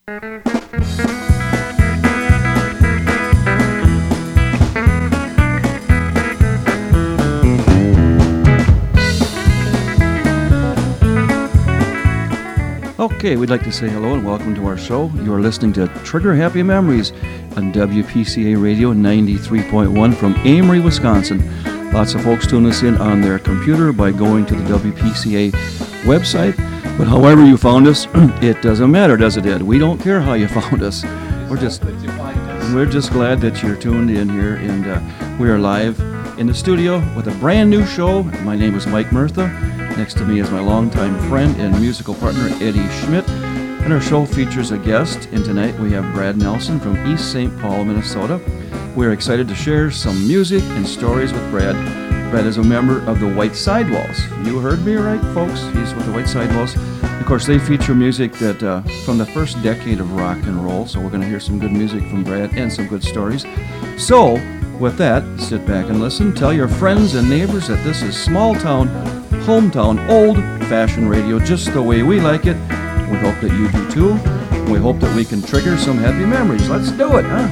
Okay, we'd like to say hello and welcome to our show. You are listening to Trigger Happy Memories on WPCA Radio 93.1 from Amory, Wisconsin. Lots of folks tune us in on their computer by going to the WPCA website. But however you found us, it doesn't matter, does it, Ed? We don't care how you found us. We're just glad that you're tuned in here, and we are live in the studio with a brand new show. My name is Mike Murtha. Next to me is my longtime friend and musical partner, Eddie Schmidt. And our show features a guest, and tonight we have Brad Nelson from East St. Paul, Minnesota. We're excited to share some music and stories with Brad. Brad is a member of the White Sidewalls. You heard me right, folks. He's with the White Sidewalls. Of course, they feature music that from the first decade of rock and roll, so we're going to hear some good music from Brad and some good stories. So, with that, sit back and listen. Tell your friends and neighbors that this is small town, hometown, old-fashioned radio, just the way we like it. We hope that you do too. We hope that we can trigger some happy memories. Let's do it, huh?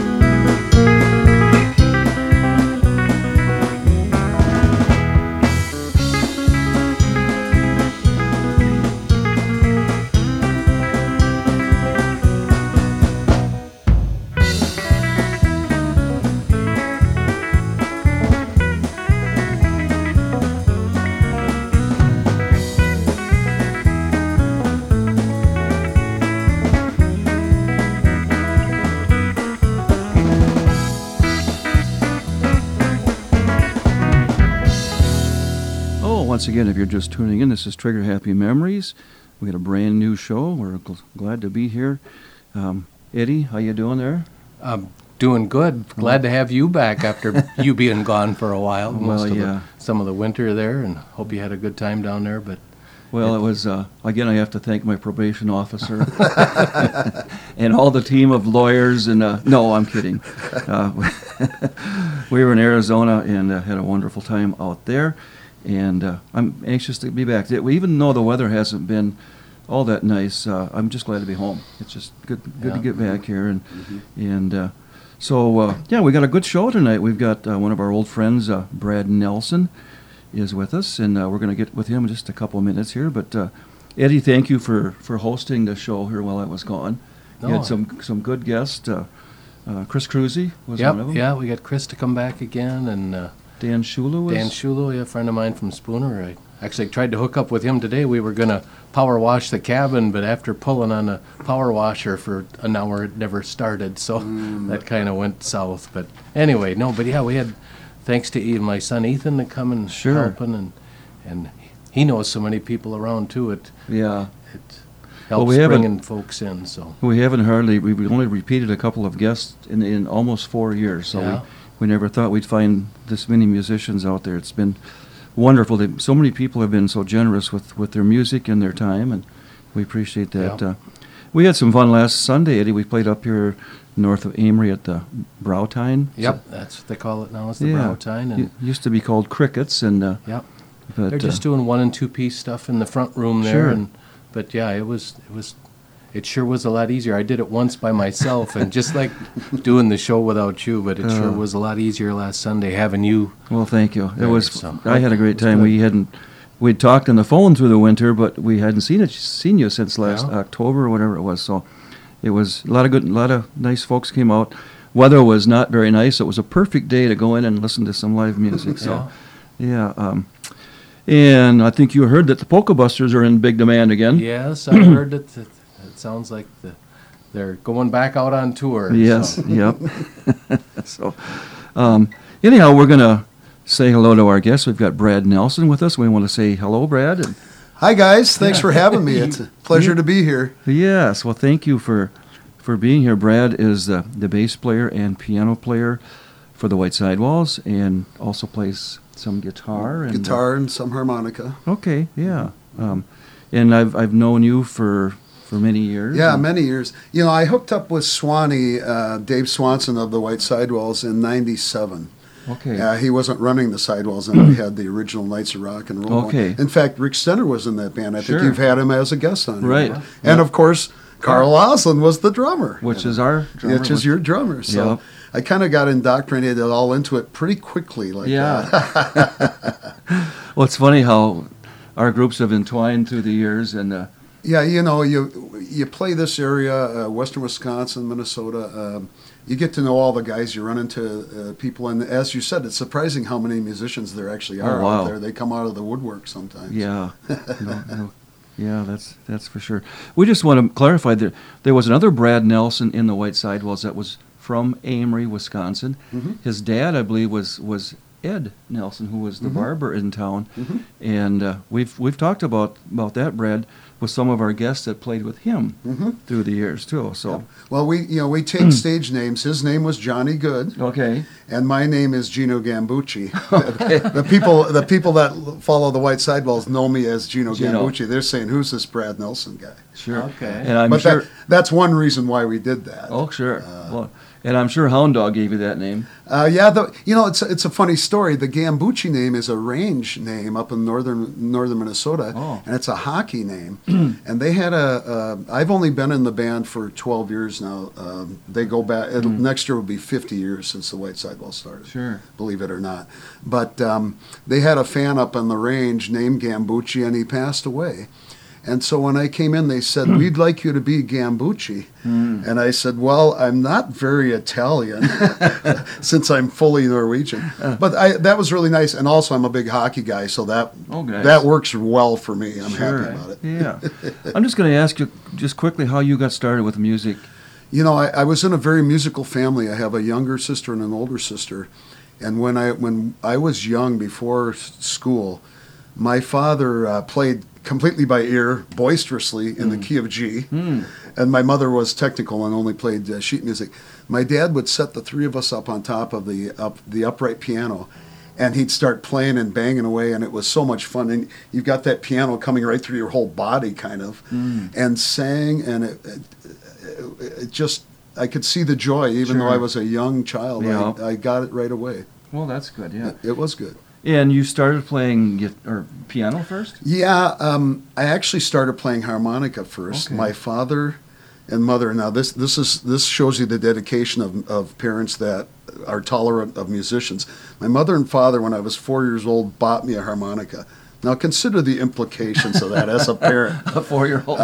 Once again, if you're just tuning in, this is Trigger Happy Memories. We got a brand new show. We're glad to be here. Eddie, how you doing there? Doing good. Glad to have you back after you being gone for a while. Well, Some of the winter there, and hope you had a good time down there. But well, it was, again, I have to thank my probation officer and all the team of lawyers. And no, I'm kidding. We were in Arizona and had a wonderful time out there. And I'm anxious to be back. Even though the weather hasn't been all that nice, I'm just glad to be home. It's just good to get back here. And so we got a good show tonight. We've got one of our old friends, Brad Nelson, is with us, and we're going to get with him in just a couple of minutes here. But Eddie, thank you for hosting the show here while I was gone. You had some good guests. Chris Cruzy was one of them. Yeah, we got Chris to come back again, and Dan Shula, a friend of mine from Spooner. I actually tried to hook up with him today. We were going to power wash the cabin, but after pulling on a power washer for an hour, it never started, so that kind of went south. But anyway, we had, thanks to my son Ethan to come and helping, and he knows so many people around too. It helps bringing folks in. So we've only repeated a couple of guests in almost 4 years. So we never thought we'd find this many musicians out there. It's been wonderful. So many people have been so generous with their music and their time, and we appreciate that. Yeah. We had some fun last Sunday, Eddie. We played up here north of Amory at the Browtine. Yep, that's what they call it now. It's the Browtine. And it used to be called Crickets. And but they're just doing 1- and 2-piece stuff in the front room there. Sure. It sure was a lot easier. I did it once by myself, and just like doing the show without you, but it sure was a lot easier last Sunday having you. Well, thank you. I had a great time. We'd talked on the phone through the winter, but we hadn't seen you since last October or whatever it was. So it was a lot of nice folks came out. Weather was not very nice. It was a perfect day to go in and listen to some live music. So, and I think you heard that the Polka Busters are in big demand again. Yes, I heard that. It sounds like they're going back out on tour. Yes, yep. So, anyhow, we're going to say hello to our guests. We've got Brad Nelson with us. We want to say hello, Brad. And hi, guys. Thanks for having me. It's a pleasure to be here. Yes. Well, thank you for being here. Brad is the bass player and piano player for the White Sidewalls, and also plays some guitar and some harmonica. Okay, yeah. And I've known you for many years. Yeah, many years. You know, I hooked up with Swanee, Dave Swanson of the White Sidewalls in '97. Okay. He wasn't running the Sidewalls, and we had the original Knights of Rock and Roll. Okay. In fact, Rick Stenner was in that band. I think you've had him as a guest on. Right. And of course, Carl Oslin was the drummer. Which is our drummer. Which is your drummer. So Yep. I kind of got indoctrinated all into it pretty quickly. Like that. Well, it's funny how our groups have entwined through the years, and Yeah, you play this area, western Wisconsin, Minnesota. You get to know all the guys. You run into people, and as you said, it's surprising how many musicians there actually are wow. out there. They come out of the woodwork sometimes. yeah, yeah, that's for sure. We just want to clarify that there was another Brad Nelson in the White Sidewalls that was from Amory, Wisconsin. Mm-hmm. His dad, I believe, was Ed Nelson, who was the Mm-hmm. barber in town, Mm-hmm. and we've talked about that, Brad, with some of our guests that played with him Mm-hmm. through the years too. So Well, we take stage names. His name was Johnny Good, okay, and my name is Gino Gambucci. The people that follow the White Sidewalls know me as Gino Gino. Gambucci. They're saying, "Who's this Brad Nelson guy?" sure, Okay. and I'm but sure. that's one reason why we did that. Oh, sure. Well, and I'm sure Hound Dog gave you that name. It's a funny story. The Gambucci name is a range name up in northern Minnesota, Oh. and it's a hockey name. And they had I've only been in the band for 12 years now. They go back. Next year will be 50 years since the White Sidewalls started. Sure. Believe it or not. But they had a fan up on the range named Gambucci, and he passed away. And so when I came in, they said, "We'd like you to be Gambucci." And I said, "Well, I'm not very Italian since I'm fully Norwegian." But that was really nice. And also, I'm a big hockey guy, so that works well for me. I'm happy about it. Yeah. I'm just going to ask you just quickly how you got started with music. I was in a very musical family. I have a younger sister and an older sister. And when I was young, before school, my father played completely by ear, boisterously in the key of G. And my mother was technical and only played sheet music. My dad would set the three of us up on top of the upright piano, and he'd start playing and banging away, and it was so much fun. And you've got that piano coming right through your whole body, kind of, and sang, and it just, I could see the joy, even though I was a young child. Yeah. I got it right away. Well, that's good, yeah. It was good. And you started playing piano first? Yeah, I actually started playing harmonica first. Okay. My father and mother. Now this shows you the dedication of parents that are tolerant of musicians. My mother and father, when I was 4 years old, bought me a harmonica. Now consider the implications of that as a parent. A 4-year-old.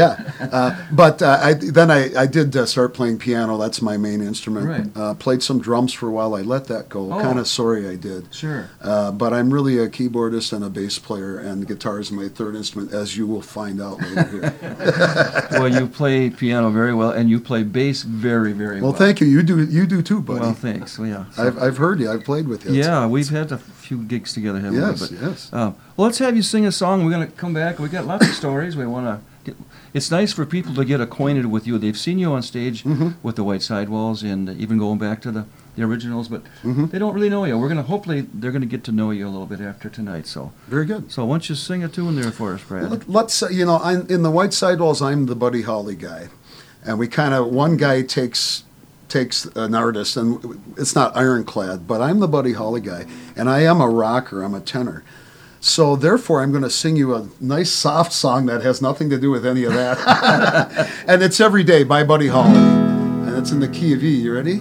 But I did start playing piano. That's my main instrument. Right. Played some drums for a while. I let that go. Oh. Kind of sorry I did. Sure. But I'm really a keyboardist and a bass player, and guitar is my third instrument, as you will find out later here. Well, you play piano very well, and you play bass very, very well. Well, thank you. You do too, buddy. Well, thanks. Well, yeah. So- I've heard you. I've played with you. yeah, we've had a few gigs together, haven't Yes, we? yes. Well, let's have you sing a song. We're going to come back. We got lots of stories. We want to get. It's nice for people to get acquainted with you. They've seen you on stage with the White Sidewalls, and even going back to the originals, but they don't really know you. Hopefully they're gonna get to know you a little bit after tonight. So Very good. So why don't you sing a tune there for us, Brad? Let's in the White Sidewalls, I'm the Buddy Holly guy, and we kind of one guy takes an artist, and it's not ironclad, but I'm the Buddy Holly guy, and I am a rocker. I'm a tenor. So therefore, I'm going to sing you a nice soft song that has nothing to do with any of that, and it's Every Day by Buddy Holly, and it's in the key of E. You ready?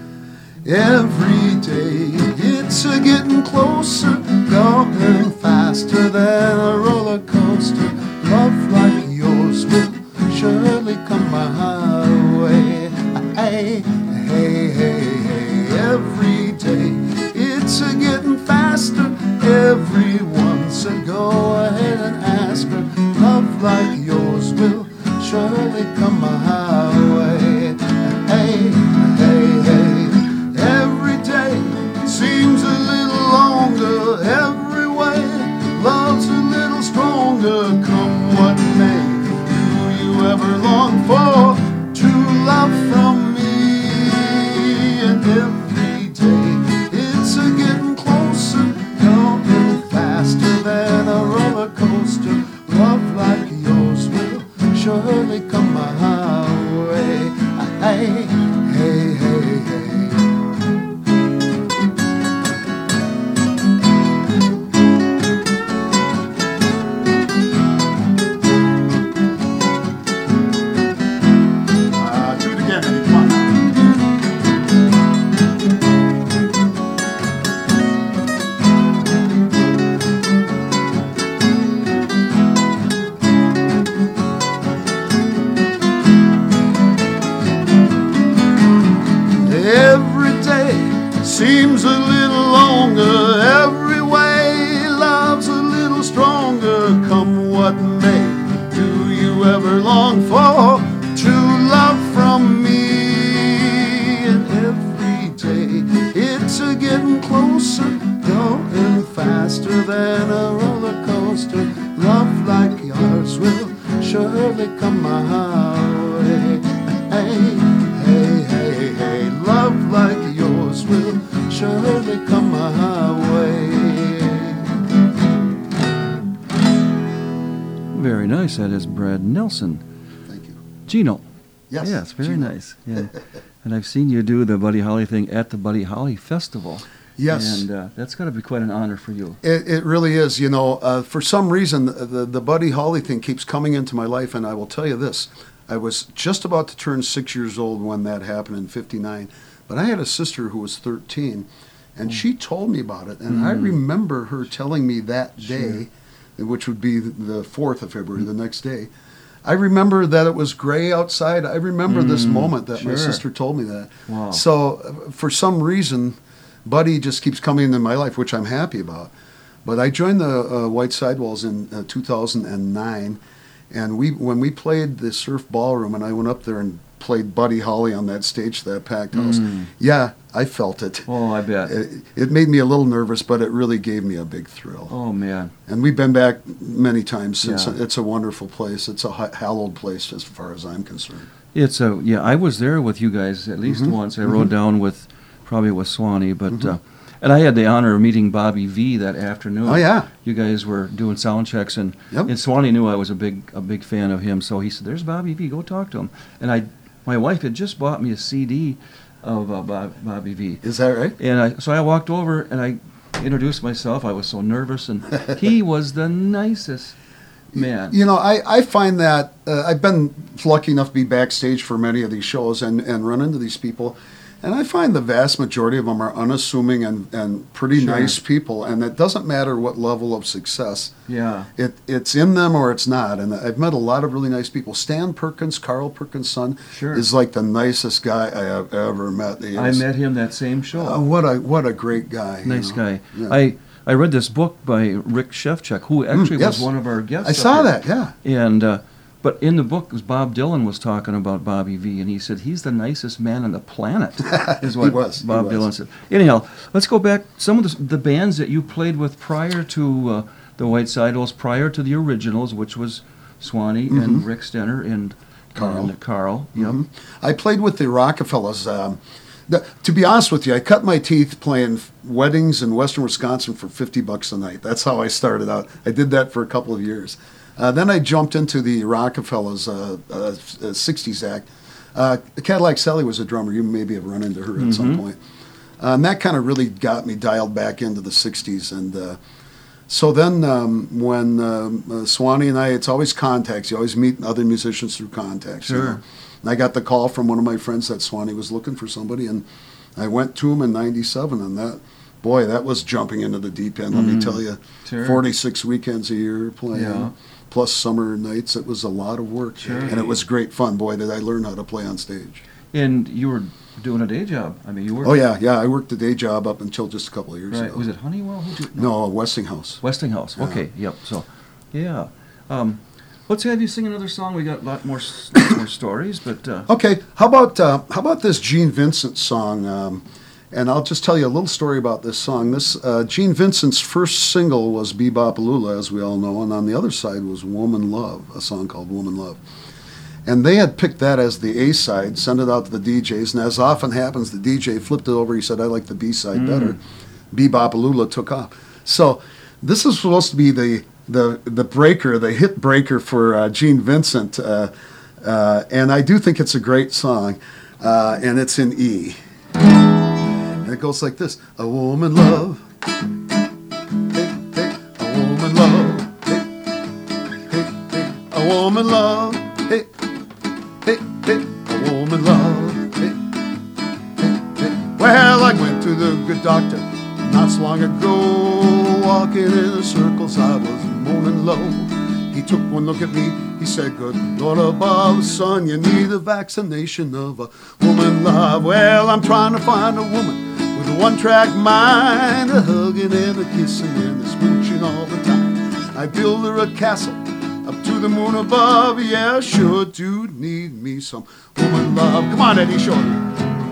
Every day it's a getting closer, going faster than a roller coaster. Love like yours will surely come my way. Hey, hey, hey, hey. Every day it's a getting faster. Everyone said go ahead and ask her. Love like yours will surely come my way. Hey, hey, hey. Every day seems a little longer. Every way love's a little stronger. Come what may, do you ever long for true love from me? And every day it's a getting closer, going faster than a roller coaster. Love like yours will surely come my way. Hey, hey, hey, hey. long for true love from me. And every day it's a getting closer, going faster than a roller coaster. Love like yours will surely come my way. Hey, hey, hey, hey, love like yours will surely come my way. Very nice. That is Brad Nelson. Thank you. Gino. Yes. Yes, very Gino. nice. Yeah. And I've seen you do the Buddy Holly thing at the Buddy Holly Festival. Yes. And that's got to be quite an honor for you. It really is. You know, for some reason, the Buddy Holly thing keeps coming into my life, and I will tell you this. I was just about to turn 6 years old when that happened in '59, but I had a sister who was 13, and she told me about it, and I remember her telling me that day, which would be the 4th of February, the next day. I remember that it was gray outside. I remember this moment that my sister told me that. Wow. So for some reason, Buddy just keeps coming into my life, which I'm happy about. But I joined the White Sidewalls in 2009, and when we played the Surf Ballroom, and I went up there and played Buddy Holly on that stage, that packed house. Yeah, I felt it. Oh, I bet. It made me a little nervous, but it really gave me a big thrill. Oh, man. And we've been back many times since. Yeah. It's a wonderful place. It's a hallowed place as far as I'm concerned. I was there with you guys at least once. I rode down probably with Swanee, but and I had the honor of meeting Bobby V that afternoon. Oh, yeah. You guys were doing sound checks, and Yep. and Swanee knew I was a big fan of him, so he said, "There's Bobby V. Go talk to him." And my wife had just bought me a CD of Bobby V. Is that right? And so I walked over and I introduced myself. I was so nervous, and he was the nicest man. You know, I find that I've been lucky enough to be backstage for many of these shows and run into these people. And I find the vast majority of them are unassuming and pretty nice people. And it doesn't matter what level of success. Yeah. It's in them or it's not. And I've met a lot of really nice people. Stan Perkins, Carl Perkins' son, is like the nicest guy I have ever met. I met him that same show. What a great guy. Nice guy. Yeah. I read this book by Rick Shevchuk, who actually was one of our guests. I saw here. that, yeah. And but in the book, Bob Dylan was talking about Bobby V, and he said he's the nicest man on the planet. Is what Bob Dylan said. Anyhow, let's go back. Some of the bands that you played with prior to the White Sidewalls, prior to the originals, which was Swanee and Rick Stenner and Carl. Yep. I played with the Rockefellers. To be honest with you, I cut my teeth playing weddings in western Wisconsin for $50 a night. That's how I started out. I did that for a couple of years. Then I jumped into the Rockefellers 60s act. Cadillac Sally was a drummer. You maybe have run into her at some point. And that kind of really got me dialed back into the 60s. And so then when Swanee and it's always contacts. You always meet other musicians through contacts. Sure. You know? And I got the call from one of my friends that Swanee was looking for somebody, and I went to him in '97, and that was jumping into the deep end. Let me tell you, 46 weekends a year playing, plus summer nights. It was a lot of work, and it was great fun. Boy, did I learn how to play on stage. And you were doing a day job. I mean, you worked. Oh yeah. I worked a day job up until just a couple of years ago. Was it Honeywell? No, Westinghouse. Westinghouse. Yeah. Okay. Yep. So, yeah. Let's have you sing another song. We got a lot more stories, but okay. How about this Gene Vincent song? And I'll just tell you a little story about this song. This Gene Vincent's first single was Bebop-A-Lula, as we all know, and on the other side was Woman Love, a song called Woman Love. And they had picked that as the A side, sent it out to the DJs, and as often happens, the DJ flipped it over. He said, "I like the B side better." Bebop-A-Lula took off. So this is supposed to be the breaker, the hit breaker for Gene Vincent, and I do think it's a great song, and it's in E. And it goes like this: a woman love, hey, hey, a woman love, hey, hey, hey, a woman love, hey, hey, hey, a woman love, hey, hey, hey. Well, I went to the good doctor not so long ago, walking in circles, I was moaning low. He took one look at me, he said, "Good Lord above, son, you need a vaccination of a woman love." Well, I'm trying to find a woman with a one-track mind, a hugging and a kissing and a smooching all the time. I build her a castle up to the moon above. Yeah, sure do need me some woman love. Come on, Eddie, show me.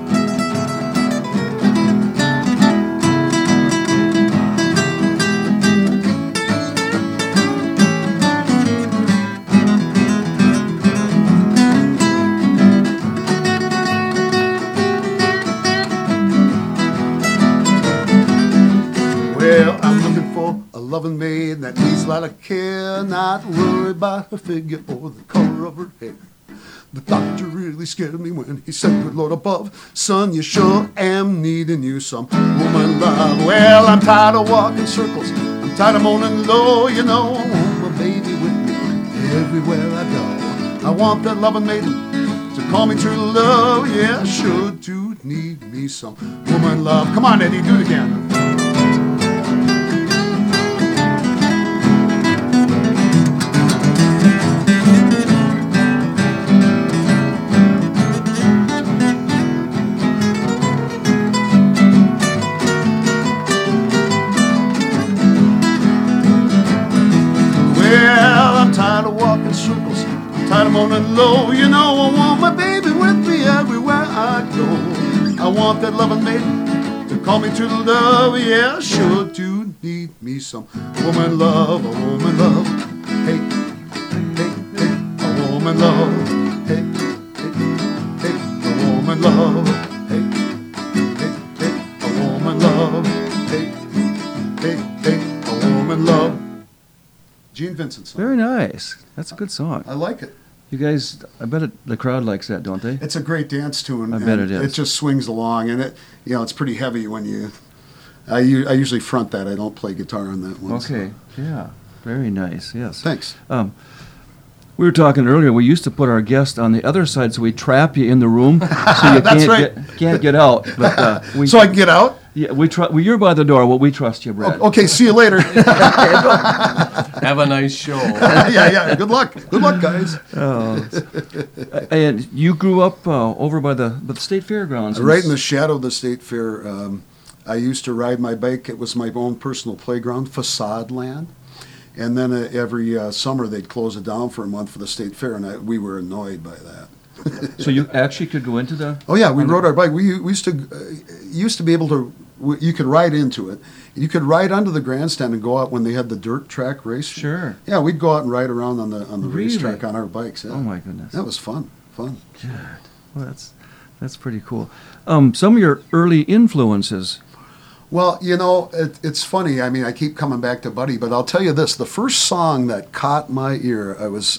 Well, I'm looking for a loving maid that needs a lot of care, not worry about her figure or the color of her hair. The doctor really scared me when he said, good Lord above, son, you sure am needing you some woman love. Well, I'm tired of walking circles, I'm tired of moaning low, you know, I want my baby with me everywhere I go. I want that loving maiden to call me true love. Yeah, sure do need me some woman love. Come on, Eddie, do it again. Circles, tired of moaning low. You know I want my baby with me everywhere I go. I want that loving maiden to call me true love. Yeah, sure do need me some woman love, a woman love. Hey, hey, hey, a woman love. Hey, hey, hey, a woman love. Hey, hey, hey, a woman love. Hey, hey, hey, a woman love. Gene Vincent song. Very nice. That's a good song. I like it. You guys, I bet the crowd likes that, don't they? It's a great dance tune. I bet it is. It just swings along, and it's pretty heavy when you. I usually front that. I don't play guitar on that one. Okay. So. Yeah. Very nice. Yes. Thanks. We were talking earlier. We used to put our guest on the other side, so we trap you in the room, so you can't get out. But so I can get out. Yeah, you're by the door. Well, we trust you, Brad. Okay, see you later. Have a nice show. Yeah. Good luck, guys. And you grew up over by the state fairgrounds. Right in the shadow of the state fair. I used to ride my bike. It was my own personal playground, facade land. And then every summer they'd close it down for a month for the state fair, and we were annoyed by that. So you actually could go into the... Oh, yeah, we rode our bike. We used to be able to... You could ride into it. You could ride under the grandstand and go out when they had the dirt track race. Sure. Yeah, we'd go out and ride around on the Really? racetrack on our bikes. Yeah. Oh, my goodness. That was fun. God. Well, that's pretty cool. Some of your early influences... Well, it's funny. I mean, I keep coming back to Buddy, but I'll tell you this. The first song that caught my ear, I was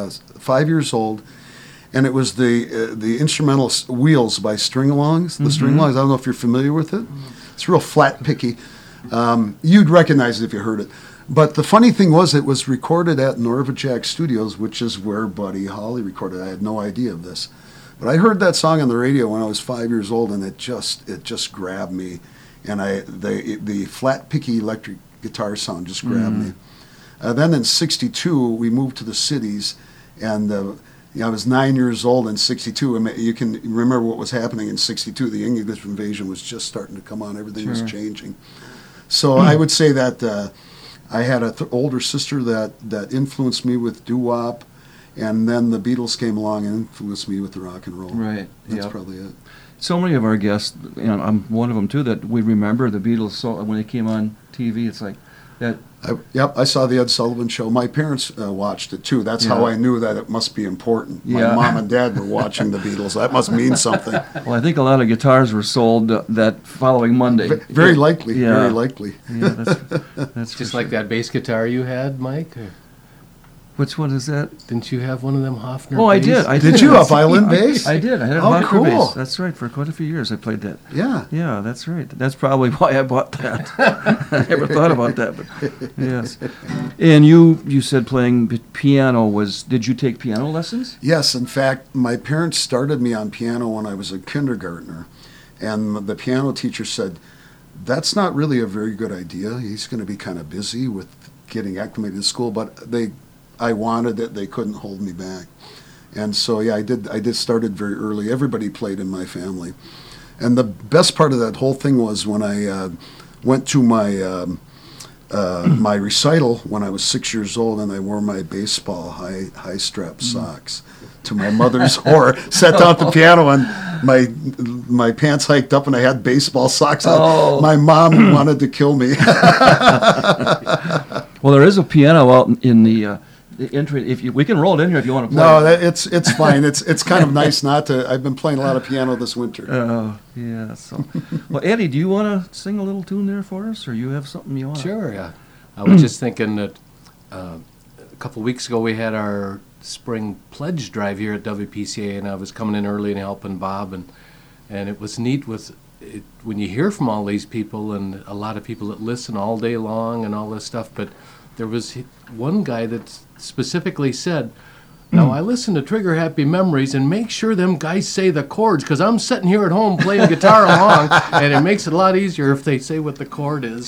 5 years old, and it was the instrumental Wheels by String-Alongs. The String-Alongs, I don't know if you're familiar with it. It's real flat, picky. You'd recognize it if you heard it. But the funny thing was it was recorded at Norvejak Studios, which is where Buddy Holly recorded. I had no idea of this. But I heard that song on the radio when I was 5 years old, and it just grabbed me. And the flat, picky electric guitar sound just grabbed me. Then in '62, we moved to the cities, and I was 9 years old in '62. And you can remember what was happening in '62. The English invasion was just starting to come on. Everything was changing. So I would say that I had an older sister that influenced me with doo-wop, and then the Beatles came along and influenced me with the rock and roll. Right. That's probably it. So many of our guests, I'm one of them too, that we remember the Beatles. So when they came on TV, it's like that. I saw the Ed Sullivan Show. My parents watched it too. That's how I knew that it must be important. My mom and dad were watching the Beatles. That must mean something. Well, I think a lot of guitars were sold that following Monday. Very likely. Yeah. Very likely. Yeah, that's just like that bass guitar you had, Mike. Which one is that? Didn't you have one of them Hofner? Oh, bass? I did. Did you a violin bass? I did. I had a Hofner Hofner cool. bass. That's right. For quite a few years, I played that. Yeah. Yeah, that's right. That's probably why I bought that. I never thought about that, but yes. And you said playing piano was. Did you take piano lessons? Yes. In fact, my parents started me on piano when I was a kindergartner, and the piano teacher said, "That's not really a very good idea. He's going to be kind of busy with getting acclimated to school." But I wanted it. They couldn't hold me back. And so, I did started very early. Everybody played in my family. And the best part of that whole thing was when I went to my my recital when I was 6 years old, and I wore my baseball high strap socks to my mother's horror. Sat down at the piano and my pants hiked up and I had baseball socks on. Oh. My mom wanted to kill me. Well, there is a piano out in the entry. We can roll it in here if you want to play. No, it's fine. It's kind of nice not to. I've been playing a lot of piano this winter. Oh, yeah. So, well, Eddie, do you want to sing a little tune there for us, or you have something you want? Sure, yeah. I was just thinking that a couple weeks ago we had our spring pledge drive here at WPCA, and I was coming in early and helping Bob, and it was neat when you hear from all these people and a lot of people that listen all day long and all this stuff, but there was one guy that specifically said, now I listen to Trigger Happy Memories and make sure them guys say the chords, because I'm sitting here at home playing guitar along, and it makes it a lot easier if they say what the chord is.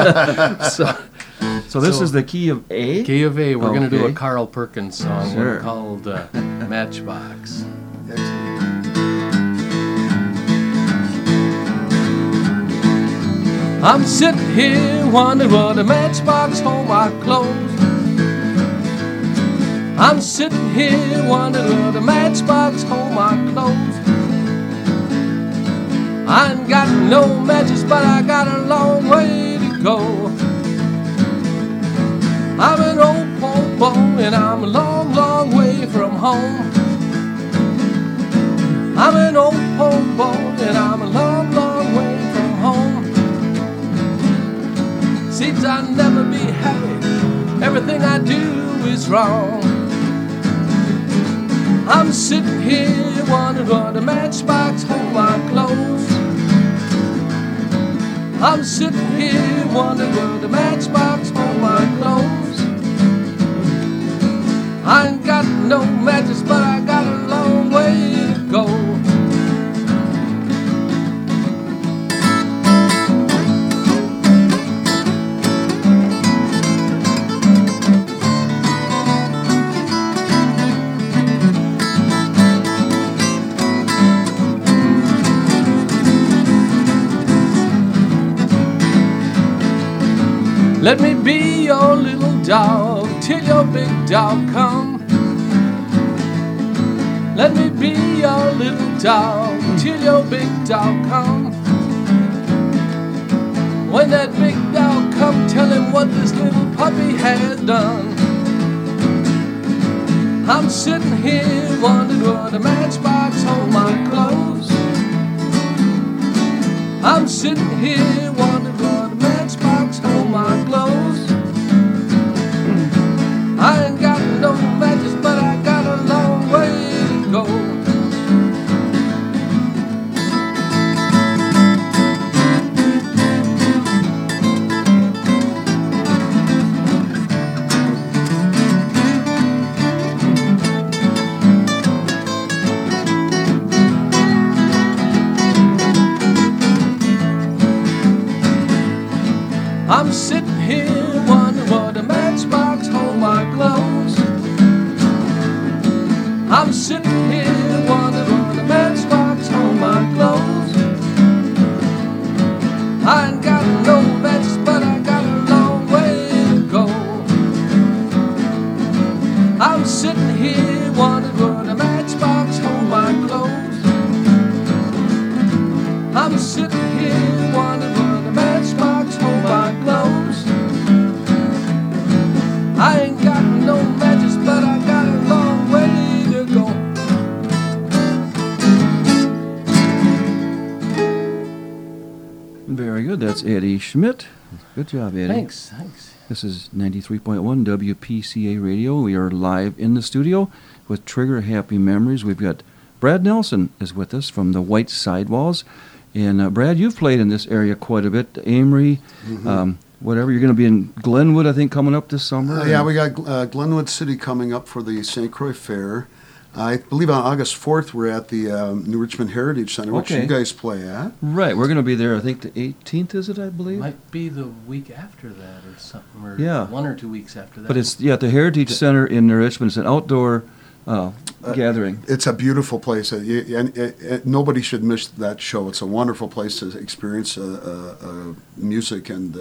So this is the key of A? Key of A. We're going to do a Okay. Carl Perkins song Sure. called Matchbox. I'm sitting here wondering what a matchbox hold my clothes. I'm sitting here wondering what a matchbox hold my clothes. I ain't got no matches, but I got a long way to go. I'm an old po-po and I'm a long, long way from home. I'm an old po-po and I'm a long, long way from home. Seems I'll never be happy, everything I do is wrong. I'm sitting here wondering what a matchbox hold my clothes. I'm sitting here wondering what a matchbox hold my clothes. I ain't got no matches, but I got a long way to go. Let me be your little dog till your big dog come. Let me be your little dog till your big dog come. When that big dog come, tell him what this little puppy has done. I'm sitting here wondering what a matchbox hold my clothes. I'm sitting here wondering what a matchbox hold my clothes. I ain't got no matches, but I got a long way to go. I'm sitting here wondering what a matchbox hold my clothes. I'm sitting here wondering what a matchbox hold my clothes. I ain't got no matches, but I got a long way to go. I'm sitting here wondering what a matchbox hold my clothes. I'm sitting here wondering what a matchbox hold my clothes. I ain't got no matches, but I got a long way to go. Very good. That's Eddie Schmidt. Good job, Eddie. Thanks. This is 93.1 WPCA Radio. We are live in the studio with Trigger Happy Memories. We've got Brad Nelson is with us from the White Sidewalls. And Brad, you've played in this area quite a bit. Amory, whatever. You're going to be in Glenwood, I think, coming up this summer. Yeah, we got Glenwood City coming up for the St. Croix Fair. I believe on August 4th we're at the New Richmond Heritage Center, which Okay. you guys play at. Right. We're going to be there, I think, the 18th, is it, I believe? Might be the week after that or something, or Yeah. 1 or 2 weeks after that. But it's, at the Heritage Center in New Richmond. It's an outdoor gathering. It's a beautiful place, and nobody should miss that show. It's a wonderful place to experience music and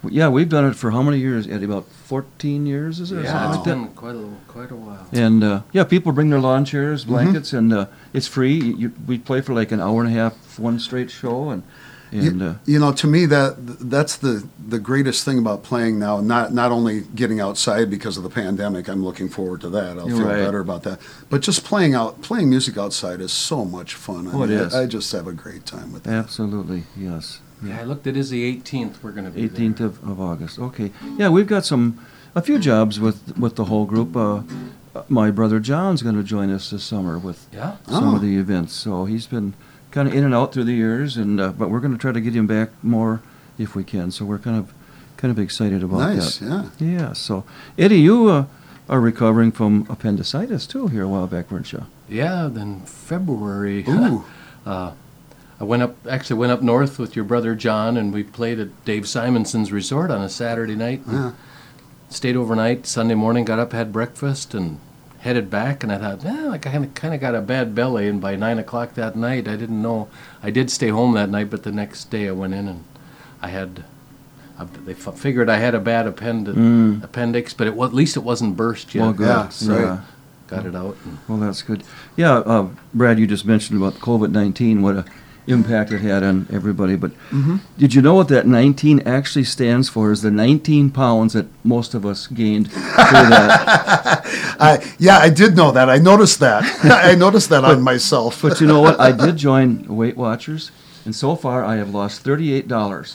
Yeah, we've done it for how many years, Eddie? About 14 years, is it? or something Yeah, like it's that? been quite a while. And yeah, people bring their lawn chairs, blankets, and it's free. We play for like an hour and a half, one straight show, and You know, to me that's the greatest thing about playing now. Not only getting outside because of the pandemic, I'm looking forward to that. I'll feel Right. better about that. But just playing music outside is so much fun. Oh, it is. I just have a great time with that. absolutely, yes. Yeah, I looked. It is the 18th. We're going to be 18th there. of August. Okay. Yeah, we've got a few jobs with the whole group. My brother John's going to join us this summer with Yeah. some Oh. of the events. So he's been kind of in and out through the years, and but we're going to try to get him back more if we can. So we're kind of excited about Nice, that. yeah. Yeah. So Eddie, you are recovering from appendicitis too here a while back, weren't you? Yeah. Then February. Ooh. I went up north with your brother John, and we played at Dave Simonson's resort on a Saturday night. Yeah. Stayed overnight. Sunday morning, got up, had breakfast, and headed back. And I thought, I kind of got a bad belly. And by 9 o'clock that night, I didn't know. I did stay home that night, but the next day I went in and I had. They figured I had a bad appendix, but at least it wasn't burst yet. Well, good. Yeah, right. Got it out. Well, that's good. Yeah, Brad, you just mentioned about COVID-19, what a impact it had on everybody. But did you know what that 19 actually stands for? Is the 19 pounds that most of us gained through that. I did know that. I noticed that. I noticed that on myself. But you know what? I did join Weight Watchers, and so far I have lost $38.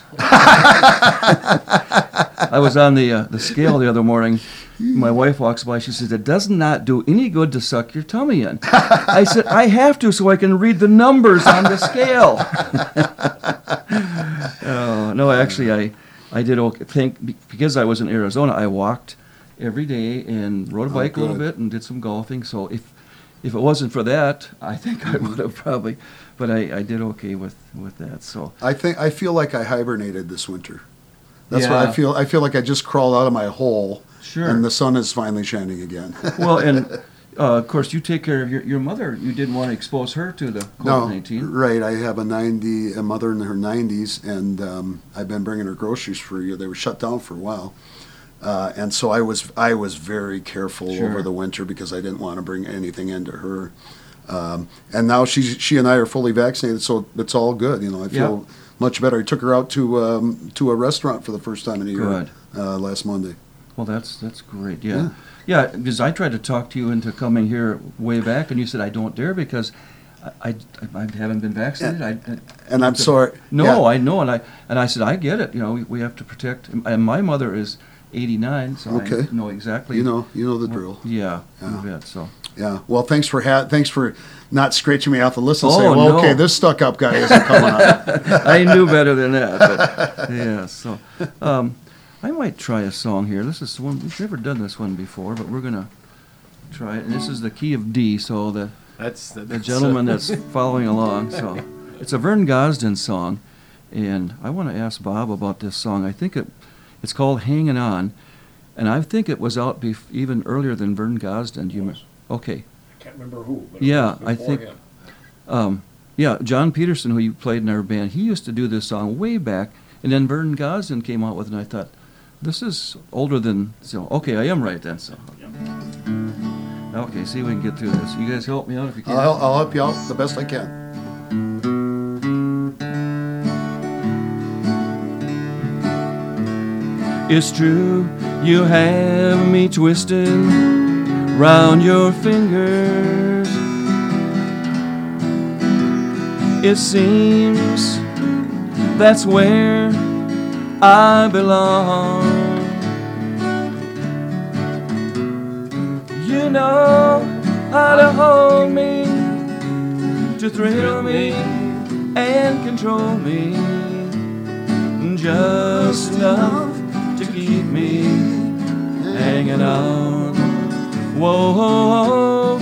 I was on the scale the other morning. My wife walks by. She says, "It does not do any good to suck your tummy in." I said, "I have to so I can read the numbers on the scale." No, actually, I did think because I was in Arizona, I walked every day and rode a bike a little good. bit and did some golfing. So if it wasn't for that, I think I would have probably. But I did okay with that. So I feel like I hibernated this winter. That's Yeah. what I feel. I feel like I just crawled out of my hole, Sure. and the sun is finally shining again. well, and of course, you take care of your mother. You didn't want to expose her to the COVID-19. Right. I have a mother in her 90s, and I've been bringing her groceries for a year. They were shut down for a while, and so I was very careful Sure. over the winter because I didn't want to bring anything into her. And now she and I are fully vaccinated, so it's all good. You know, I feel much better. I took her out to a restaurant for the first time in a year last Monday. Well, that's great. Yeah. Yeah, because I tried to talk to you into coming here way back, and you said I don't dare because I haven't been vaccinated. And I'm sorry. No, Yeah. I know, and I said I get it. You know, we have to protect. And my mother is 89, so Okay. I know exactly. You know the drill. Yeah, Yeah. you bet. So. Yeah. Well, thanks for not scratching me off the list and Oh, saying, well, no. okay, this stuck-up guy isn't coming on. I knew better than that. But, yeah, so I might try a song here. This is one we've never done this one before, but we're gonna try it. And this is the key of D. So the gentleman that's following along. So it's a Vern Gosdin song, and I want to ask Bob about this song. I think it's called "Hanging On," and I think it was out even earlier than Vern Gosdin. Do you remember? Okay. I can't remember who. But Yeah, it was I before think- him. Yeah, John Peterson, who you played in our band, he used to do this song way back, and then Vern Gosdin came out with it, and I thought, this is older than, so, okay, I am right then, so. Okay, see if we can get through this. You guys help me out if you can. I'll help you out the best I can. It's true, you have me twisted round your fingers. It seems that's where I belong. You know how to hold me, to thrill me and control me, just enough to keep me hanging on. Whoa,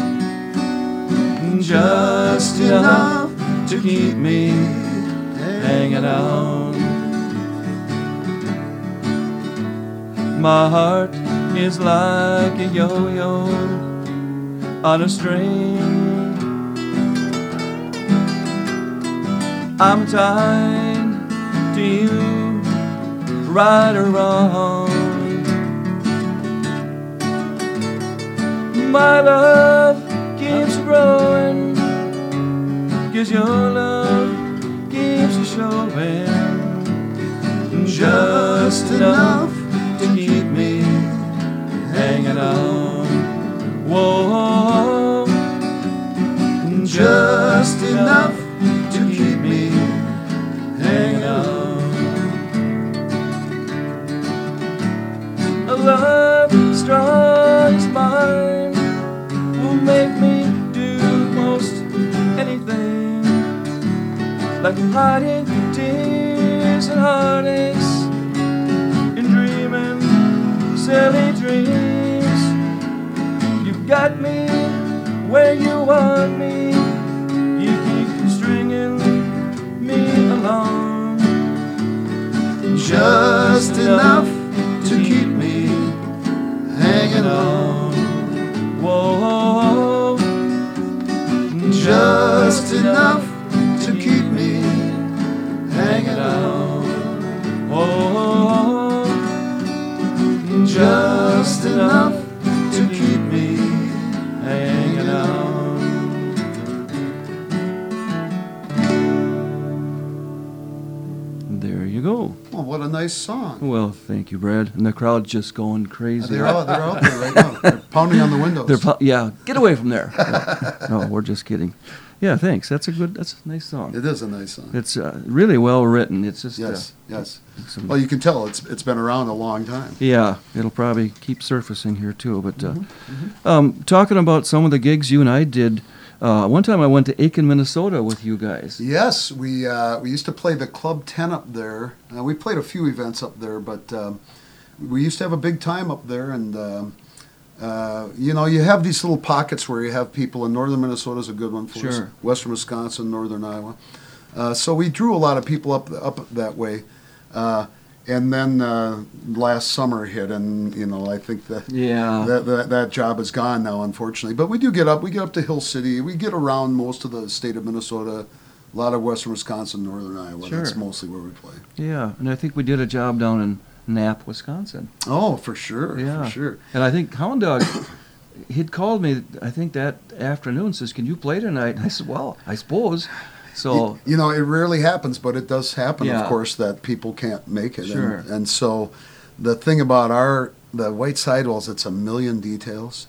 just enough to keep me hanging on. My heart is like a yo-yo on a string. I'm tied to you right or wrong. My love keeps growing, 'cause your love keeps showing. Just enough to keep me hanging on. Whoa, just enough to keep me hanging on. A love strong as mine will make me do most anything, like hiding tears and heartaches and dreaming silly dreams. You've got me where you want me. You keep stringing me along. Just enough to keep me hanging on. Whoa, just enough to keep me hanging on. Whoa, just enough to keep me hanging on. There you go. Oh, what a nice song. Well, thank you, Brad. And the crowd's just going crazy. They're out there right now. They're pounding on the windows. Yeah, get away from there. No, we're just kidding. Yeah, thanks. That's a nice song. It is a nice song. It's really well written. It's just Yes. Well, you can tell it's been around a long time. yeah, it'll probably keep surfacing here too. But talking about some of the gigs you and I did, one time I went to Aiken, Minnesota with you guys. Yes, we used to play the Club 10 up there. We played a few events up there, but we used to have a big time up there. And you have these little pockets where you have people. In northern Minnesota is a good one for us. Sure. Western Wisconsin, northern Iowa. So we drew a lot of people up that way. And then last summer hit, and I think that that job is gone now, unfortunately. But we do get up. We get up to Hill City. We get around most of the state of Minnesota. A lot of western Wisconsin, northern Iowa. Sure. That's mostly where we play. Yeah, and I think we did a job down in Knapp, Wisconsin. Oh, for sure. Yeah, For sure. And I think Hound Dog, he'd called me, I think that afternoon, says, "Can you play tonight?" And I said, "Well, I suppose." So it rarely happens, but it does happen, Yeah. of course, that people can't make it. Sure. And so the thing about the White Sidewalls, it's a million details,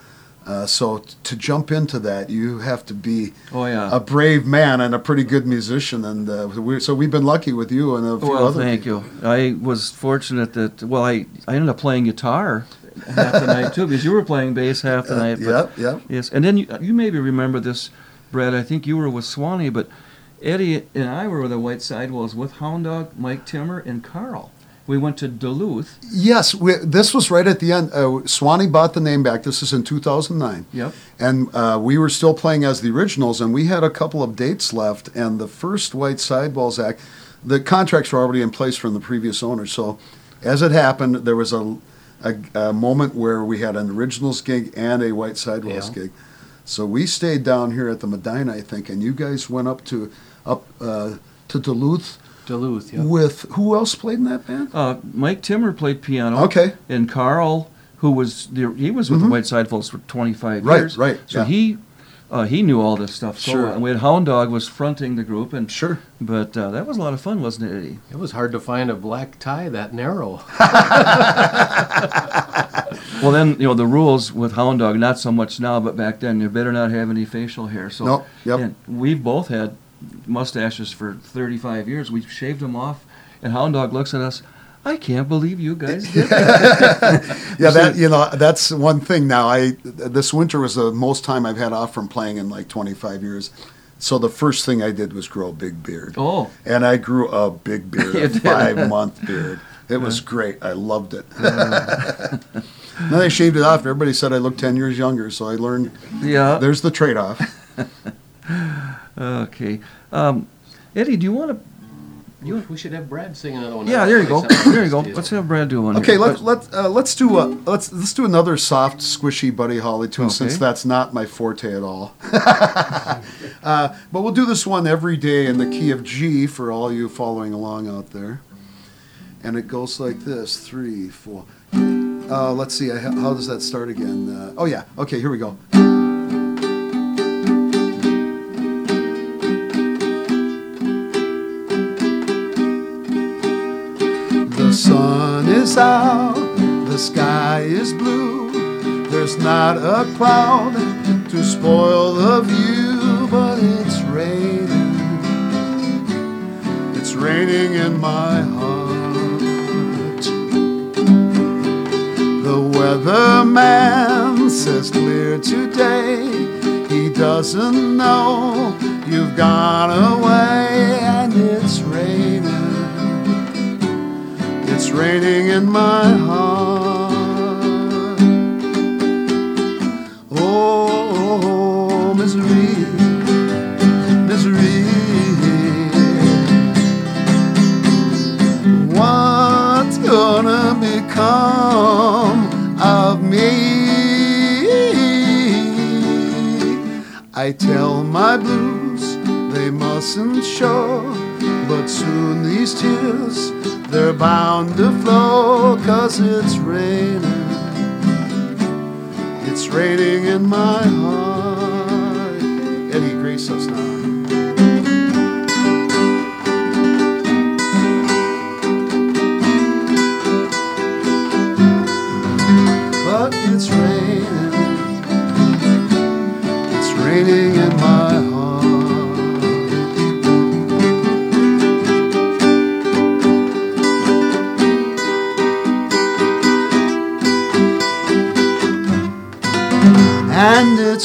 So to jump into that, you have to be a brave man and a pretty good musician. And so we've been lucky with you and a few Well, other thank people. you. I was fortunate that, I ended up playing guitar half the night too, because you were playing bass half the night. But, Yep. Yes, and then you maybe remember this, Brad. I think you were with Swanee, but Eddie and I were with the White Sidewalls with Hound Dog, Mike Timmer, and Carl. We went to Duluth. Yes, this was right at the end. Swanee bought the name back. This is in 2009. Yep. And we were still playing as the originals, and we had a couple of dates left. And the first White Sidewalls act, the contracts were already in place from the previous owner. So as it happened, there was a moment where we had an originals gig and a White Sidewalls gig. So we stayed down here at the Medina, I think, and you guys went up to Duluth. Duluth, yeah. With who else played in that band? Mike Timmer played piano. Okay. And Carl, who was he was with the White Sidewalls for 25 years. Right. So he knew all this stuff. So Sure. and we had Hound Dog was fronting the group, and Sure. But that was a lot of fun, wasn't it, Eddie? It was hard to find a black tie that narrow. Well, then the rules with Hound Dog, not so much now, but back then, you better not have any facial hair. So Nope, yep. And we've both had mustaches for 35 years. We shaved them off, and Hound Dog looks at us. I can't believe you guys did that. Yeah, that's one thing now. This winter was the most time I've had off from playing in like 25 years. So the first thing I did was grow a big beard. Oh. And I grew a big beard, You a did. 5-month beard. It was great. I loved it. Then I shaved it off. Everybody said I looked 10 years younger, so I learned Yeah. there's the trade-off. Okay. Eddie, do you want to? We should have Brad sing another one. Yeah, there you go. Something There you go. nice. Let's have Brad do one. Okay, here. let's do another soft, squishy Buddy Holly tune, since Okay. that's not my forte at all. But we'll do this one every day in the key of G for all you following along out there. and it goes like this: 3, 4. Let's see. How does that start again? Oh yeah. Okay, here we go. The sun is out, the sky is blue. There's not a cloud to spoil the view, but it's raining. It's raining in my heart. The weatherman says clear today. He doesn't know you've gone away, and it's raining. It's raining in my heart. Oh, misery, misery. What's gonna become of me? I tell my blues they mustn't show, but soon these tears, they're bound to flow, 'cause it's raining. It's raining in my heart. Eddie, grace us now. But it's raining. It's raining in my heart. And it's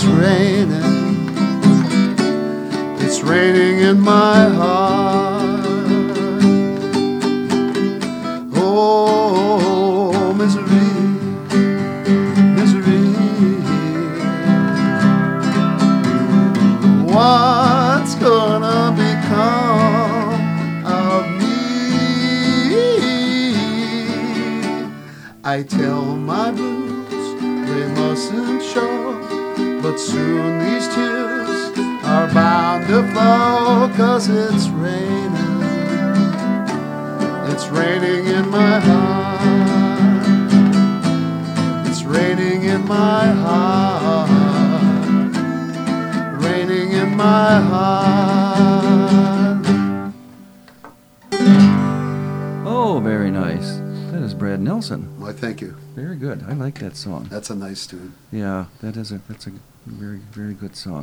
raining in my heart. Oh, misery, misery. What's gonna become of me? I tell my blues they mustn't show, but soon these tears are bound to flow, 'cause it's raining. It's raining in my heart. It's raining in my heart. Raining in my heart. Oh, very nice. That is Brad Nelson. Why, thank you. Very good. I like that song. That's a nice tune. Yeah, that's a very, very good song.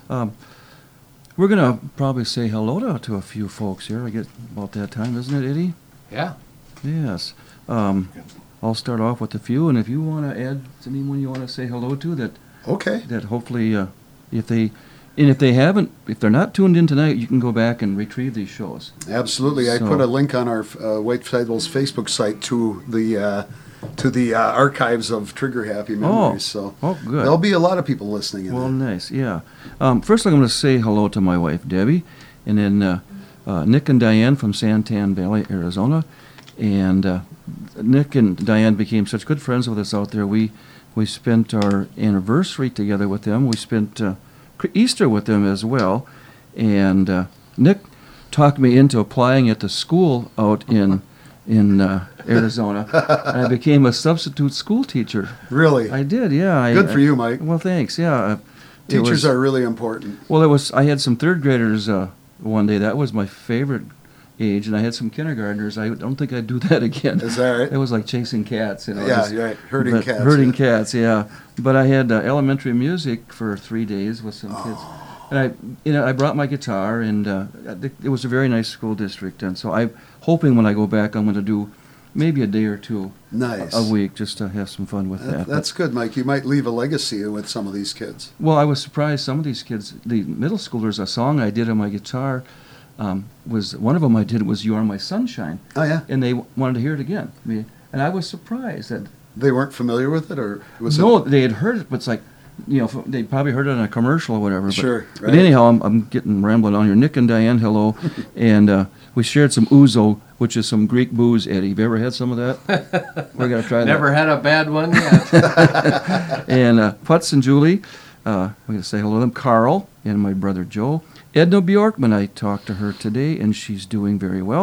We're going to probably say hello to a few folks here. I get about that time, isn't it, Eddie? Yeah. Yes. I'll start off with a few, and if you want to add anyone you want to say hello to Okay. that hopefully if they're not tuned in tonight, you can go back and retrieve these shows. Absolutely. I So- put a link on our White Sidewalls Facebook site to the archives of Trigger Happy Memories. So good. there'll be a lot of people listening in Well, there. nice, yeah. First, I'm going to say hello to my wife, Debbie, and then Nick and Diane from Santan Valley, Arizona. And Nick and Diane became such good friends with us out there. We spent our anniversary together with them. We spent Easter with them as well. And Nick talked me into applying at the school out in Arizona. And I became a substitute school teacher. Really? I did, yeah. Good for you, Mike. Well, thanks. Yeah, Teachers are really important. Well, I had some third graders one day. That was my favorite age, and I had some kindergartners. I don't think I'd do that again. Is that right? It was like chasing cats, you know. Yeah, just- right. Herding but cats. Herding yeah. cats, yeah. But I had elementary music for 3 days with some kids, and I brought my guitar, and it was a very nice school district, and so I'm hoping when I go back, I'm going to do maybe a day or two Nice. a week just to have some fun with that. That's good, Mike. You might leave a legacy with some of these kids. Well, I was surprised. Some of these kids, the middle schoolers, a song I did on my guitar was one of them I did was "You Are My Sunshine," Oh, yeah? and they wanted to hear it again. And I was surprised that They weren't familiar with it, or was no, it? they had heard it, but it's like, they probably heard it on a commercial or whatever. Sure, But right. anyhow, I'm getting rambling on here. Nick and Diane, hello, and we shared some ouzo, which is some Greek booze. Eddie, have you ever had some of that? We're gonna try that. Never had a bad one yet. And Putz and Julie, I'm going to say hello to them. Carl and my brother Joe. Edna Bjorkman, I talked to her today, and she's doing very well.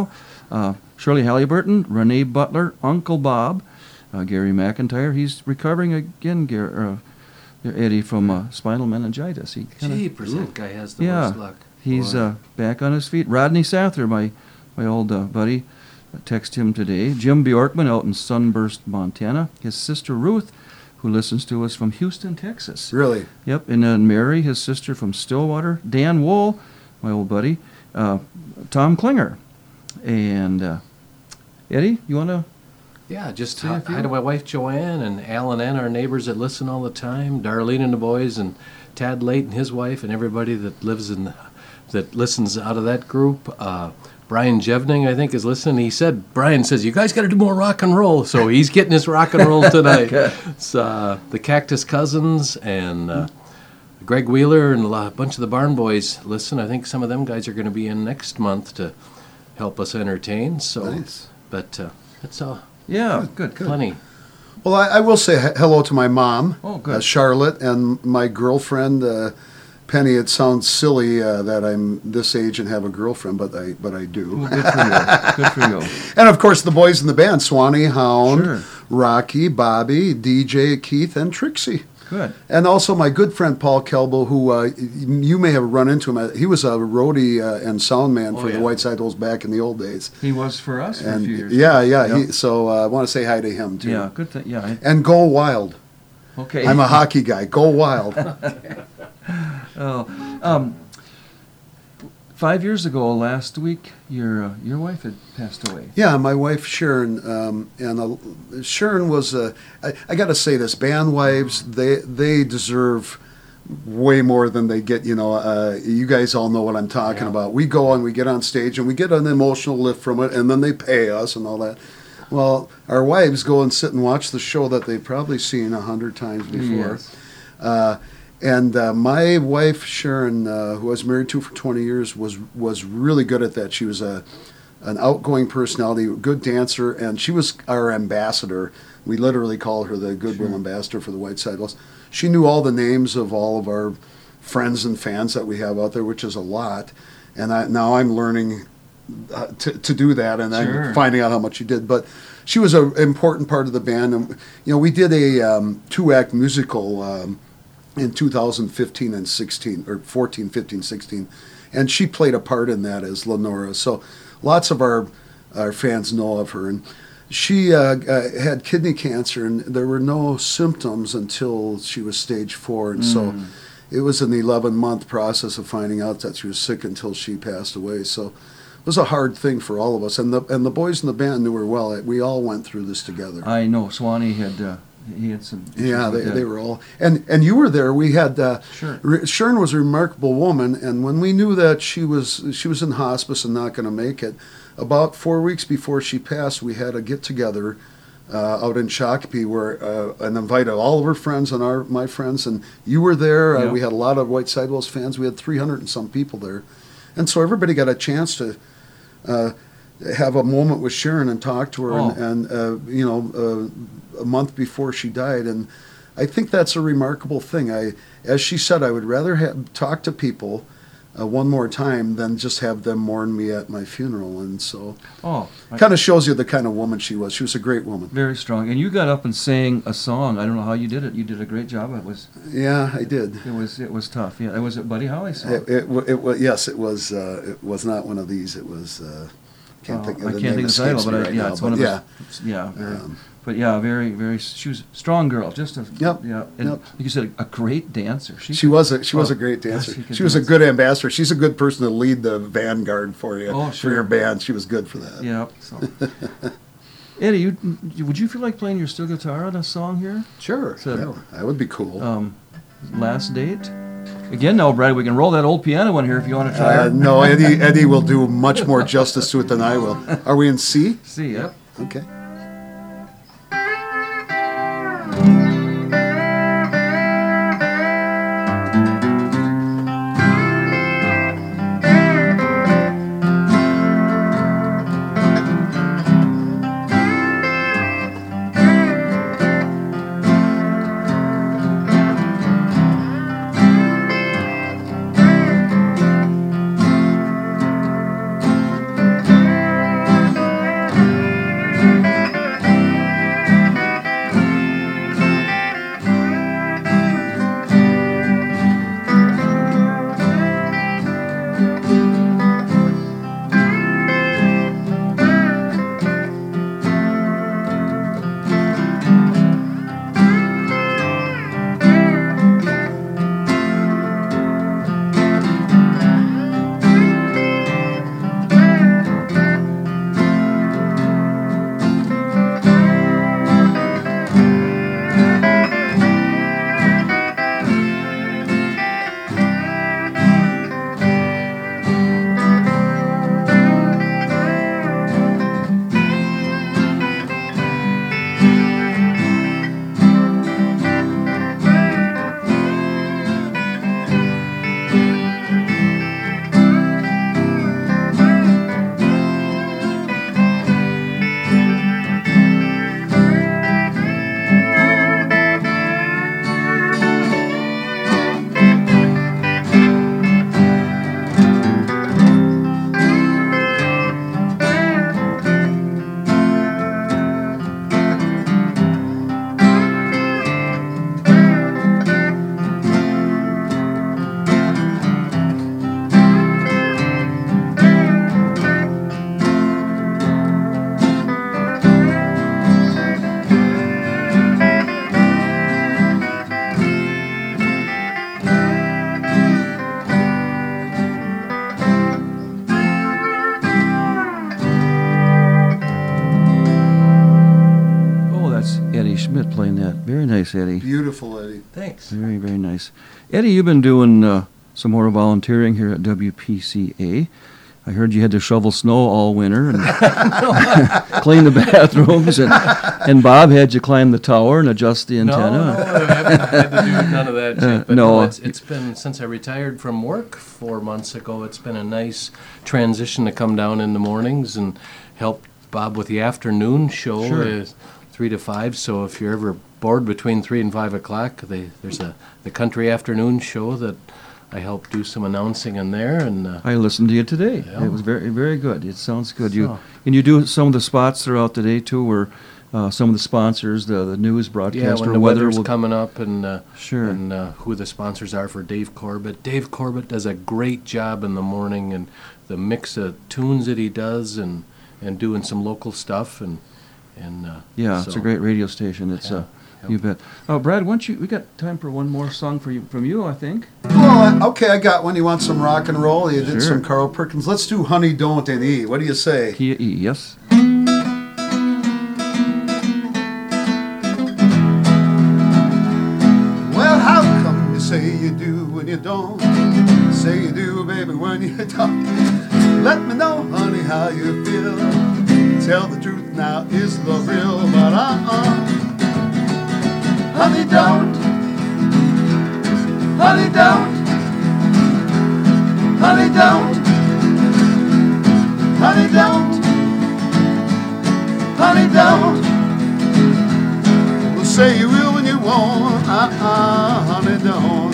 Shirley Halliburton, Renee Butler, Uncle Bob, Gary McIntyre. He's recovering again, Eddie, from spinal meningitis. Jeepers, that guy has the worst luck. He's back on his feet. Rodney Sather, my old buddy, text him today. Jim Bjorkman out in Sunburst, Montana. His sister Ruth, who listens to us from Houston, Texas. Really? Yep. And then Mary, his sister from Stillwater. Dan Wool, my old buddy. Tom Klinger. And Eddie, you want to? Yeah, just hi to my wife Joanne and Al and Ann, our neighbors that listen all the time. Darlene and the boys, and Tad Late and his wife, and everybody that that listens out of that group. Brian Jevning, I think, is listening. Brian says, you guys got to do more rock and roll. So he's getting his rock and roll tonight. It's the Cactus Cousins and Greg Wheeler and a bunch of the Barn Boys listen. I think some of them guys are going to be in next month to help us entertain. So, nice. But it's all. Yeah, good. Plenty. Well, I will say hello to my mom, Charlotte, and my girlfriend, Penny. It sounds silly that I'm this age and have a girlfriend, but I do. Well, good for you. And of course, the boys in the band: Swanee, Hound, Sure. Rocky, Bobby, DJ, Keith, and Trixie. Good. And also my good friend Paul Kelbo, who you may have run into him. He was a roadie and sound man for the White Side Wolves back in the old days. He was for us for a few years. Yeah. Yep. So I want to say hi to him too. Yeah, good thing. Yeah. And go wild. Okay. I'm a hockey guy. Go wild. 5 years ago, last week, your wife had passed away. Yeah, my wife Sharon, and Sharon was. I got to say this: band wives, they deserve way more than they get. You guys all know what I'm talking about. We go and we get on stage and we get an emotional lift from it, and then they pay us and all that. Well, our wives go and sit and watch the show that they've probably seen 100 times before. Yes. And my wife Sharon, who I was married to for 20 years, was really good at that. She was an outgoing personality, a good dancer, and she was our ambassador. We literally call her the Goodwill Ambassador for the White Side Wolves. She knew all the names of all of our friends and fans that we have out there, which is a lot. And now I'm learning to do that, and I'm finding out how much she did. But she was an important part of the band. And we did a 2-act musical in 2015 and 16, or 14, 15, 16, and she played a part in that as Lenora. So lots of our fans know of her. And she had kidney cancer, and there were no symptoms until she was stage 4. And so it was an 11-month process of finding out that she was sick until she passed away. So it was a hard thing for all of us. And the boys in the band knew her well. We all went through this together. I know. Swanee had... he had some issues. Yeah, they were all, and you were there. We had Sharon was a remarkable woman, and when we knew that she was in hospice and not going to make it, about 4 weeks before she passed, we had a get together out in Shakopee and invited all of her friends and my friends, and you were there. We had a lot of White Side Wolves fans. We had 300 and some people there, and so everybody got a chance to have a moment with Sharon and talk to her, a month before she died. And I think that's a remarkable thing. As she said, I would rather talk to people one more time than just have them mourn me at my funeral. And so kind of shows you the kind of woman she was. She was a great woman. Very strong. And you got up and sang a song. I don't know how you did it. You did a great job. Yeah, I did. It was tough. Yeah, it was a Buddy Holly song. Yes, it was. It was not one of these. It was. I can't think of the title, but it's one of those. Yeah. But yeah, very, very. She was a strong girl. Just like you said, a great dancer. She was a great dancer. She was a good ambassador. She's a good person to lead the vanguard for you for your band. She was good for that. Yeah. So. Eddie, would you feel like playing your steel guitar on a song here? Sure. That would be cool. Last Date. Again, now, Brad, we can roll that old piano one here if you want to try it. No, Eddie will do much more justice to it than I will. Are we in C? C, yep. Okay. nice, Eddie. Beautiful, Eddie. Thanks. Very, very nice. Eddie, you've been doing some more volunteering here at WPCA. I heard you had to shovel snow all winter and clean the bathrooms, and Bob had you climb the tower and adjust the antenna. No, I haven't had to do none of that yet. But no. It's been, since I retired from work 4 months ago, it's been a nice transition to come down in the mornings and help Bob with the afternoon show, Sure. 3 to 5. So if you're ever bored between 3 and 5 o'clock, there's the country afternoon show that I help do some announcing in there. And I listened to you today. Yeah. It was very, very good. It sounds good. So- You do some of the spots throughout the day too, where some of the sponsors, the news broadcaster, when the weather weather's will coming up, and Sure. and who the sponsors are for Dave Corbett. Dave Corbett does a great job in the morning, and the mix of tunes that he does, and doing some local stuff, and Yeah, it's a so- great radio station. It's Yeah. you bet. Brad, we got time for one more song from you, I think. Well, okay, I got one. You want some rock and roll? You did Sure. some Carl Perkins. Let's do Honey Don't in E. What do you say? Key E, yes. Well, how come you say you do when you don't? Say you do, baby, when you don't. Let me know, honey, how you feel. Tell the truth now, is love real? But honey, don't. Honey, don't. Honey, don't. Honey, don't. Honey, don't. Well, say you will when you won't. Honey, don't.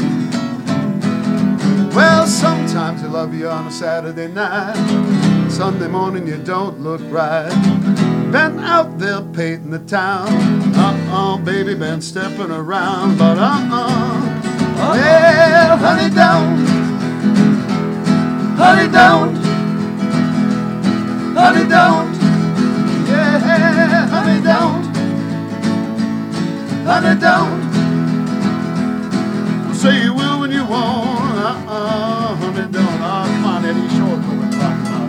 Well, sometimes I love you on a Saturday night. Sunday morning you don't look right. Been out there painting the town. Baby, been stepping around. But well, honey, don't. Honey, don't. Honey, don't. Yeah, honey, don't. Honey, don't. Say you will when you won't. Honey, don't. Oh, come on, Eddie, show it what we're talking about.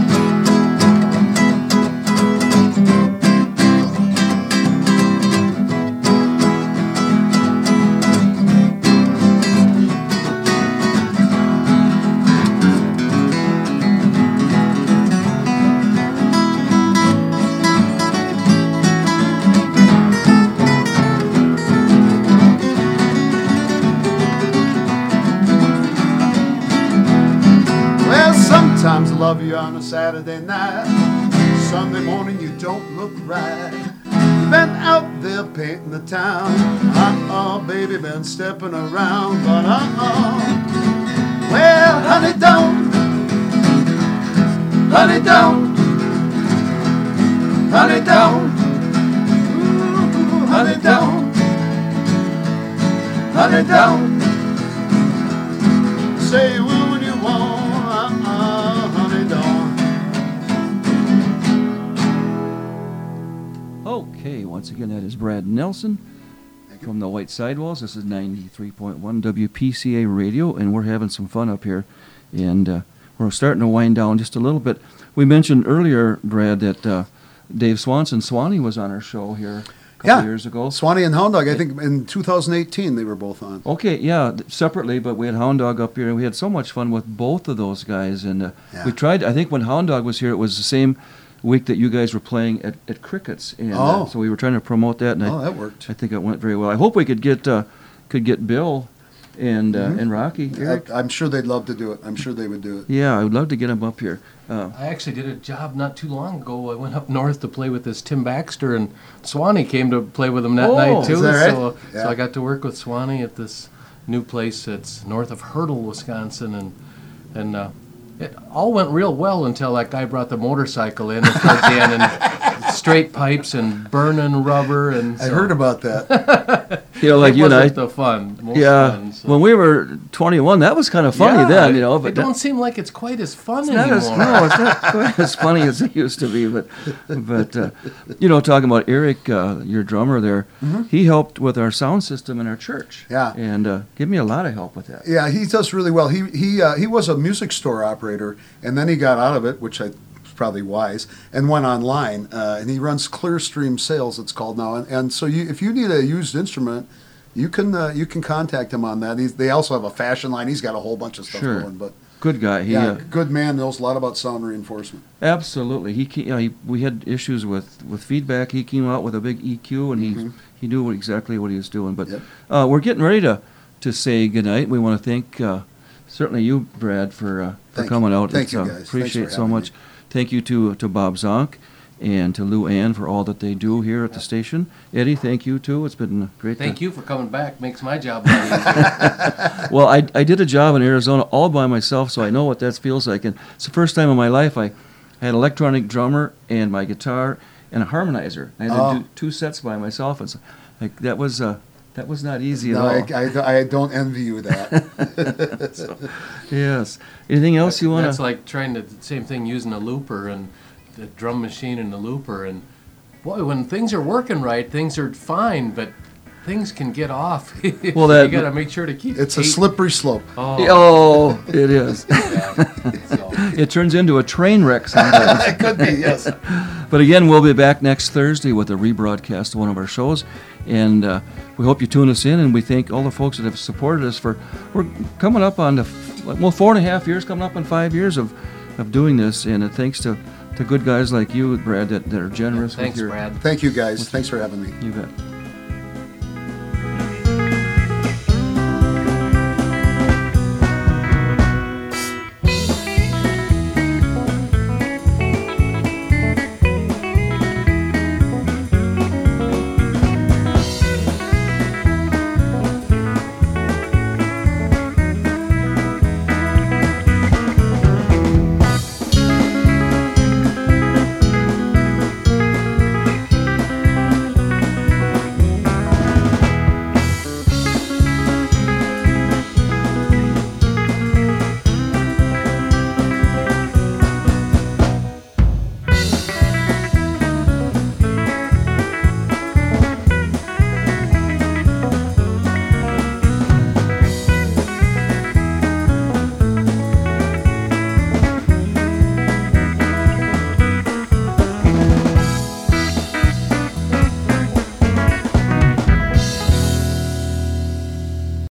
Sometimes I love you on a Saturday night. Sunday morning you don't look right. Been out there painting the town. Baby, been stepping around. But well, honey, don't. Honey, don't. Honey, don't. Ooh, honey, don't. Honey, don't. Say you will when you won't. Honey, don't. Okay, once again, that is Brad Nelson from the White Sidewalls. This is 93.1 WPCA Radio, and we're having some fun up here. And we're starting to wind down just a little bit. We mentioned earlier, Brad, that Dave Swanee was on our show here a couple years ago. Swanee and Hound Dog, I think in 2018 they were both on. Okay, yeah, separately, but we had Hound Dog up here, and we had so much fun with both of those guys. And we tried, I think when Hound Dog was here, it was the same week that you guys were playing at Crickets. And so we were trying to promote that. And that worked. I think it went very well. I hope we could get Bill and Rocky. I'm sure they'd love to do it. I'm sure they would do it. Yeah, I would love to get them up here. I actually did a job not too long ago. I went up north to play with this Tim Baxter, and Swanee came to play with him that night too. Is that right? So I got to work with Swanee at this new place that's north of Hurdle, Wisconsin, and it all went real well until that guy brought the motorcycle in and towards the end, and straight pipes and burning rubber. And I heard about that. Like you and I. The fun. Most fun, so. When we were 21, that was kind of funny then, But it don't seem like it's quite as fun it's anymore. It's not quite as funny as it used to be. But talking about Eric, your drummer there, he helped with our sound system in our church. Yeah. And gave me a lot of help with that. Yeah, he does really well. He was a music store operator, and then he got out of it, which I probably wise, and went online. And he runs Clearstream Sales, it's called now. And so if you need a used instrument, you can contact him on that. They also have a fashion line. He's got a whole bunch of stuff Sure. going. But Good guy. He, good man. Knows a lot about sound reinforcement. absolutely. We had issues with feedback. He came out with a big EQ, and he knew exactly what he was doing. But Yep. we're getting ready to say goodnight. We want to thank certainly you, Brad, for Thank coming you. out. Thank you, guys. Thanks Appreciate for so having much. me. Thank you to Bob Zonk and to Lou Ann for all that they do here at the station. Eddie, thank you too. It's been great. Thank you for coming back. Makes my job a lot easier. Well, I did a job in Arizona all by myself, so I know what that feels like. And it's the first time in my life I had an electronic drummer and my guitar and a harmonizer. I had to do 2 sets by myself. It's like that was not easy at No, all. I don't envy you that. Yes. Anything else you want That's to? like trying the same thing using a looper and the drum machine and the looper. And boy, when things are working right, things are fine, but things can get off. Well, that- you got to make sure to keep. It's a slippery slope. Oh, it is. So, It turns into a train wreck sometimes. It could be, yes. But again, we'll be back next Thursday with a rebroadcast of one of our shows. And we hope you tune us in, and we thank all the folks that have supported us we're coming up on 4.5 years, coming up on 5 years of doing this. And thanks to good guys like you, Brad, that are generous thanks, with your... Brad. Thank you, guys. Thanks for having me. You bet.